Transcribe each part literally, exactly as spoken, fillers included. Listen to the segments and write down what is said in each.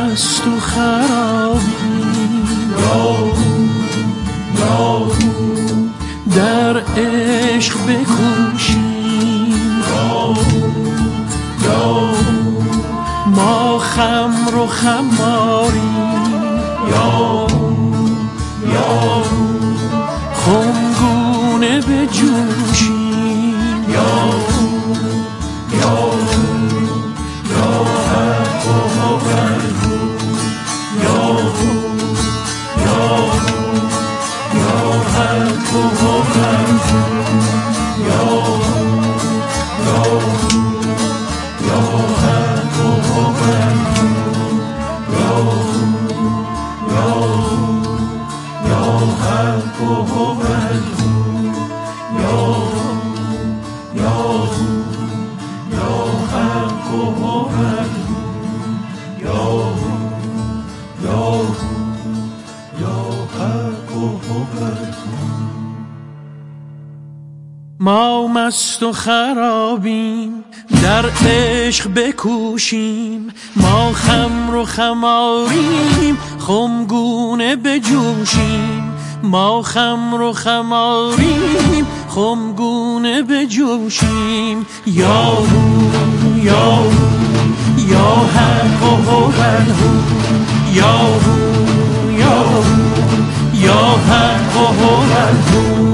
مست و خرابیم، در عشق بکوشیم، ما خمر و خماریم، خمگونه بجوشیم، ما مست و خرابیم، در عشق بکوشیم، ما خمر و خماریم، خمگونه بجوشیم، ما خمر و خماریم، خمگونه بجوشیم. یا هو یا هو یا حق و هو، یا هو یا هو یا حق و هو.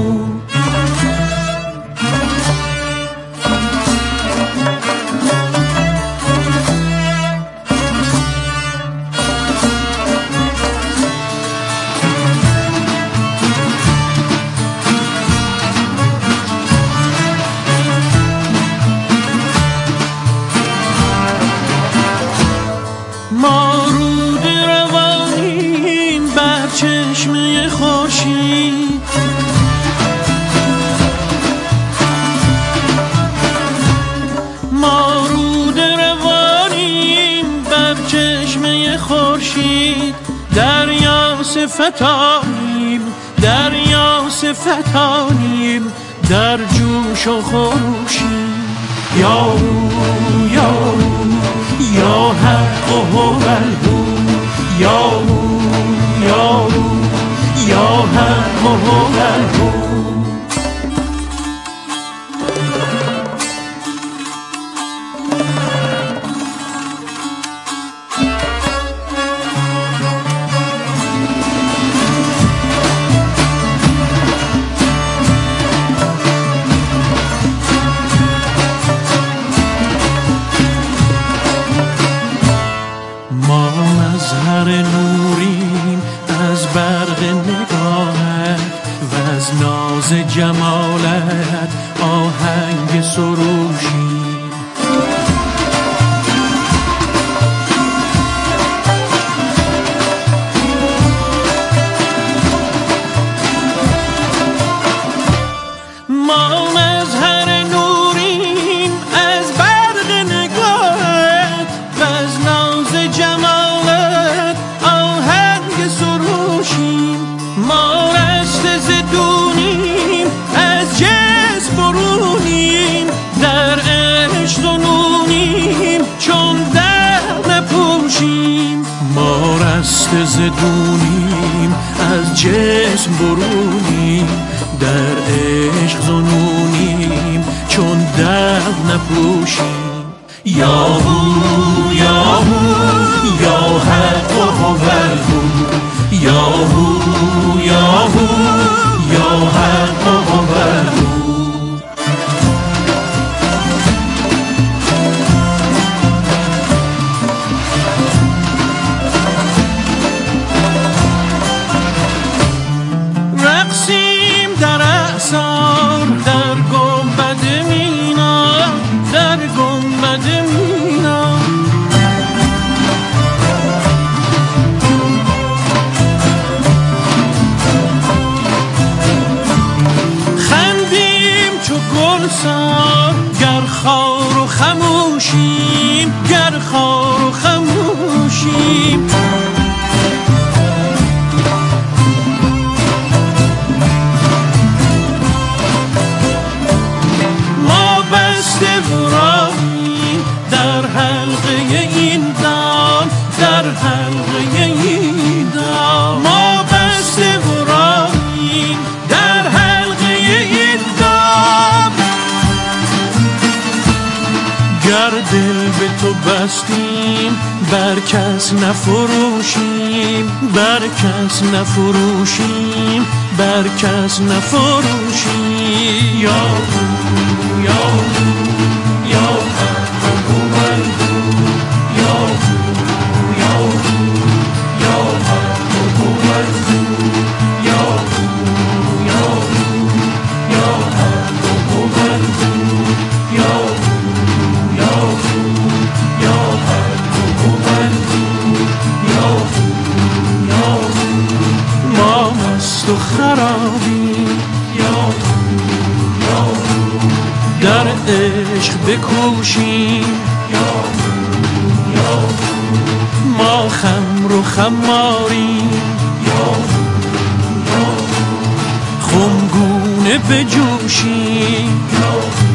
ما رود روانیم بر چشمه خورشید، ما رود روانیم بر چشمه خورشید، دریا صفتانیم، دریا صفتانیم، در جوش و خروشیم. یا هو یا هو یا حق و هو، یا هو یا هو یا حق و هو. ما مظهر نوریم از برق نگاهت و از ناز جمالت آهنگ سروشیم. ما مظهر نوریم از برق نگاهت و از ناز جمالت آهنگ سروشیم. ما رشته زدونیم از جسم برونیم، در عشق زنونیم چون در نپوشیم. ما رشته زدونیم از جسم برونیم، در عشق زنونیم چون در نپوشیم. یا هو یا هو یا حق و هو، یا هو یا هو یا حق و هو. رقصیم در اعصار، در گنبد مینا، در گنبد مینا. خندیم چو گلزار، گر خار و خموشیم، گر خار و خموشیم. در حلقه این دام، در حلقه گر دل به تو بستیم بر کس نفروشیم، بر کس نفروشیم، بر کس نفروشیم. یا یا یا من یا یا یا من یا یا یا من یا ما مست و خرابیم در عشق بکوشیم، ما خمر و خماریم خمگونه بجوشیم.